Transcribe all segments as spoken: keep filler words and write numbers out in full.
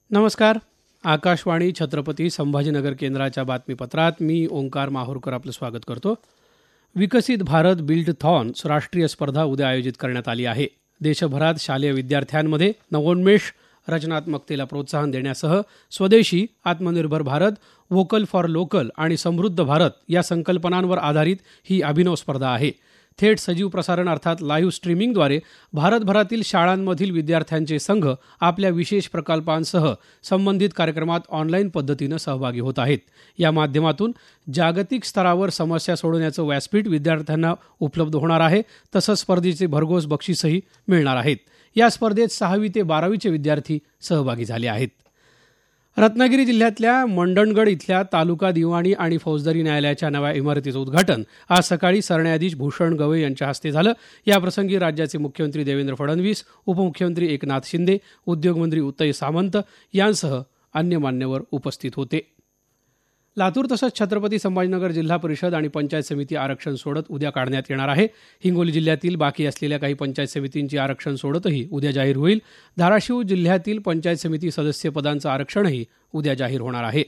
नमस्कार. आकाशवाणी छत्रपती संभाजीनगर केंद्राच्या बातमीपत्रात मी ओंकार माहूरकर आपलं स्वागत करतो. विकसित भारत बिल्डथॉन्स राष्ट्रीय स्पर्धा उद्या आयोजित करण्यात आली आहे. देशभरात शालेय विद्यार्थ्यांमध्ये नवोन्मेष, रचनात्मकतेला प्रोत्साहन देण्यासह स्वदेशी, आत्मनिर्भर भारत, व्होकल फॉर लोकल आणि समृद्ध भारत या संकल्पनांवर आधारित ही अभिनव स्पर्धा आहे. थेट सजीव प्रसारण अर्थात लाईव्ह स्ट्रीमिंगद्वारे भारतभरातील शाळांमधील विद्यार्थ्यांचे संघ आपल्या विशेष प्रकल्पांसह संबंधित कार्यक्रमात ऑनलाईन पद्धतीनं सहभागी होत आहेत. या माध्यमातून जागतिक स्तरावर समस्या सोडवण्याचं व्यासपीठ विद्यार्थ्यांना उपलब्ध होणार आहे. तसंच स्पर्धेचे भरघोस बक्षीसही मिळणार आहेत. या स्पर्धेत सहावी ते बारावीचे विद्यार्थी सहभागी झाले आहेत. रत्नागिरी जिल्ह्यातल्या मंडणगड इथल्या तालुका दिवाणी आणि फौजदारी न्यायालयाच्या नव्या इमारतीचं उद्घाटन आज सकाळी सरन्यायाधीश भूषण गवई यांच्या हस्ते झालं. याप्रसंगी राज्याचे मुख्यमंत्री देवेंद्र फडणवीस, उपमुख्यमंत्री एकनाथ शिंदे, उद्योगमंत्री उदय सामंत यांसह अन्य मान्यवर उपस्थित होते. लातूर तसंच छत्रपती संभाजीनगर जिल्हा परिषद आणि पंचायत समिती आरक्षण सोडत उद्या काढण्यात येणार आहे. हिंगोली जिल्ह्यातील बाकी असलेल्या काही पंचायत समितींची आरक्षण सोडतही उद्या जाहीर होईल. धाराशिव जिल्ह्यातील पंचायत समिती सदस्य पदांचं आरक्षणही उद्या जाहीर होणार आहे.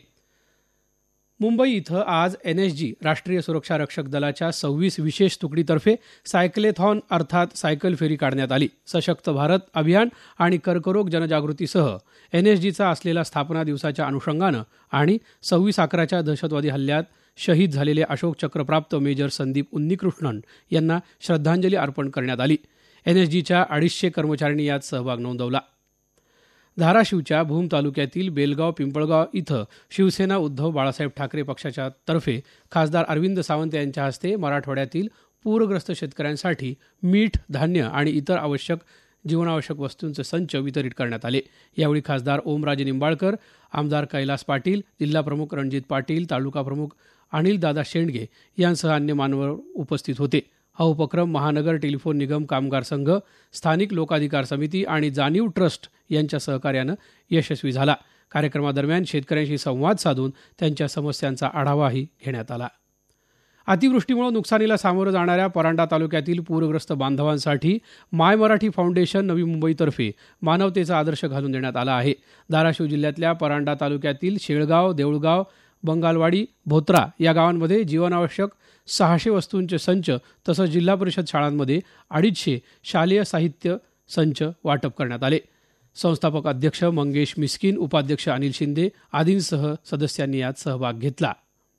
मुंबई इथं आज एन एस जी राष्ट्रीय सुरक्षा रक्षक दलाच्या सव्वीस विशेष तुकडीतर्फे सायकलेथॉन अर्थात सायकल फेरी काढण्यात आली. सशक्त भारत अभियान आणि कर्करोग जनजागृतीसह एन एस जीचा असलेला स्थापना दिवसाच्या अनुषंगानं आणि सव्वीस अकराच्या दहशतवादी हल्ल्यात शहीद झालेले अशोक चक्रप्राप्त मेजर संदीप उन्नीकृष्णन यांना श्रद्धांजली अर्पण करण्यात आली. एन एस जीच्या अडीचशे कर्मचाऱ्यांनी यात सहभाग नोंदवला. धाराशिवच्या भूम तालुक्यातील बेलगाव पिंपळगाव इथं शिवसेना उद्धव बाळासाहेब ठाकरे पक्षाच्या तर्फे खासदार अरविंद सावंत यांच्या हस्ते मराठवाड्यातील पूरग्रस्त शेतकऱ्यांसाठी मीठ, धान्य आणि इतर आवश्यक जीवनावश्यक वस्तूंचे संच वितरित करण्यात आले. यावेळी खासदार ओमराजे निंबाळकर, आमदार कैलास पाटील, जिल्हाप्रमुख रणजित पाटील, तालुका प्रमुख अनिलदादा शेंडगे यांसह अन्य मान्यवर उपस्थित होते. हा उपक्रम महानगर टेलिफोन निगम कामगार संघ, स्थानिक लोकाधिकार समिती आणि जाणीव ट्रस्ट यांच्या सहकार्यानं यशस्वी झाला. कार्यक्रमादरम्यान शेतकऱ्यांशी संवाद साधून त्यांच्या समस्यांचा आढावाही घेण्यात आला. अतिवृष्टीमुळे नुकसानीला सामोरं जाणाऱ्या परांडा तालुक्यातील पूरग्रस्त बांधवांसाठी माय मराठी फाउंडेशन नवी मुंबईतर्फे मानवतेचा आदर्श घालून देण्यात आला आहे. धाराशिव जिल्ह्यातल्या परांडा तालुक्यातील शेळगाव, देऊळगाव, बंगालवाडी, भोत्रा या गावांमध्ये जीवनावश्यक सहाशे वस्तूंचे संच तसंच जिल्हा परिषद शाळांमध्ये अडीचशे शालेय साहित्य संच वाटप करण्यात आले. संस्थापक अध्यक्ष मंगेश मिस्किन, उपाध्यक्ष अनिल शिंदे आदींसह सदस्यांनी यात सहभाग घेतला.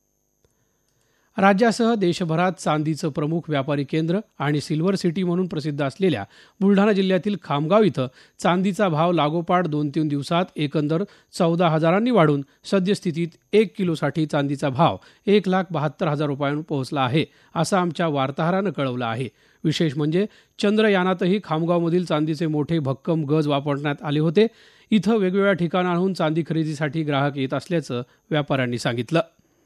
राज्यासह देशभरात चांदीचं प्रमुख व्यापारी केंद्र आणि सिल्वर सिटी म्हणून प्रसिद्ध असलेल्या बुलढाणा जिल्ह्यातील खामगाव इथं चांदीचा भाव लागोपाठ दोन तीन दिवसात एकंदर चौदा हजारांनी वाढून सद्यस्थितीत एक किलोसाठी चांदीचा भाव एक लाख बहात्तर हजार रुपयांवर पोहोचला आहे, असं आमच्या वार्ताहरानं कळवलं आहे. विशेष म्हणजे चंद्रयानातही खामगावमधील चांदीचे मोठे भक्कम गज वापरण्यात आले होते. इथं वेगवेगळ्या ठिकाणाहून चांदी खरेदीसाठी ग्राहक येत असल्याचं व्यापाऱ्यांनी सांगितलं.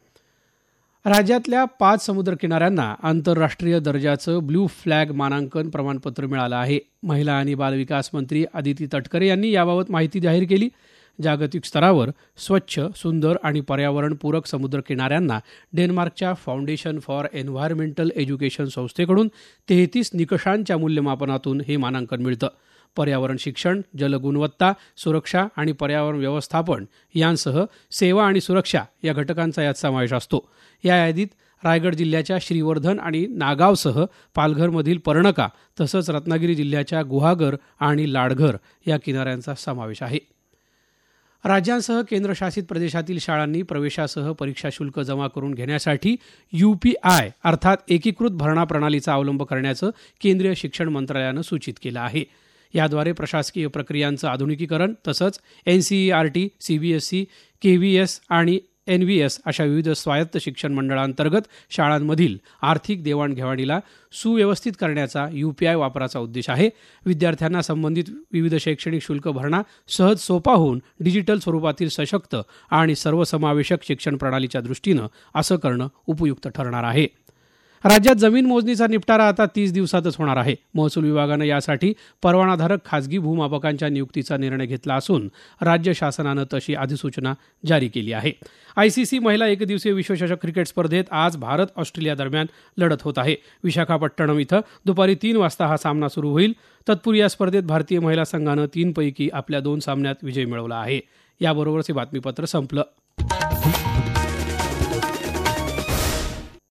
राज्यातल्या पाच समुद्रकिनाऱ्यांना आंतरराष्ट्रीय दर्जाचं ब्ल्यू फ्लॅग मानांकन प्रमाणपत्र मिळालं आहे. महिला आणि बालविकास मंत्री आदिती तटकरे यांनी याबाबत माहिती जाहीर केली. जागतिक स्तरावर स्वच्छ, सुंदर आणि पर्यावरणपूरक समुद्रकिनाऱ्यांना डेन्मार्कच्या फाउंडेशन फॉर एन्व्हायर्मेंटल एज्युकेशन संस्थेकडून तेहतीस निकषांच्या मूल्यमापनातून हे मानांकन मिळतं. पर्यावरण शिक्षण, जलगुणवत्ता, सुरक्षा आणि पर्यावरण व्यवस्थापन यांसह सेवा आणि सुरक्षा या घटकांचा यात समावेश असतो. या यादीत रायगड जिल्ह्याच्या श्रीवर्धन आणि नागावसह पालघरमधील पर्णका तसंच रत्नागिरी जिल्ह्याच्या गुहागर आणि लाडघर या किनाऱ्यांचा समावेश आहे. राज्यांसह केंद्रशासित प्रदेशातील शाळांनी प्रवेशासह परीक्षा शुल्क जमा करून घेण्यासाठी यूपीआय अर्थात एकीकृत भरणा प्रणालीचा अवलंब करण्याचं केंद्रीय शिक्षण मंत्रालयानं सूचित केलं आहे. याद्वारे प्रशासकीय प्रक्रियांचं आधुनिकीकरण तसंच एनसीईआरटी, सीबीएसई, केव्हीएस आणि एनव्हीएस अशा विविध स्वायत्त शिक्षण मंडळांतर्गत शाळांमधील आर्थिक देवाणघेवाणीला सुव्यवस्थित करण्याचा यूपीआय वापराचा उद्देश आहे. विद्यार्थ्यांना संबंधित विविध शैक्षणिक शुल्क भरणा सहज सोपा होऊन डिजिटल स्वरूपातील सशक्त आणि सर्वसमावेशक शिक्षण प्रणालीच्या दृष्टीनं असं करणं उपयुक्त ठरणार आहे. राज्यात जमीन मोजणीचा निपटारा आता तीस दिवसातच होणार आहे. महसूल विभागानं यासाठी परवानाधारक खासगी भूमापकांच्या नियुक्तीचा निर्णय घेतला असून राज्य शासनानं तशी अधिसूचना जारी केली आहे. आयसीसी महिला एकदिवसीय विश्वचषक क्रिकेट स्पर्धेत आज भारत ऑस्ट्रेलिया दरम्यान लढत होत आहे. विशाखापट्टणम इथं दुपारी तीन वाजता हा सामना सुरू होईल. तत्पूर्वी या स्पर्धेत भारतीय महिला संघानं तीनपैकी आपल्या दोन सामन्यात विजय मिळवला आहे. याबरोबरच हे बातमीपत्र संपलं.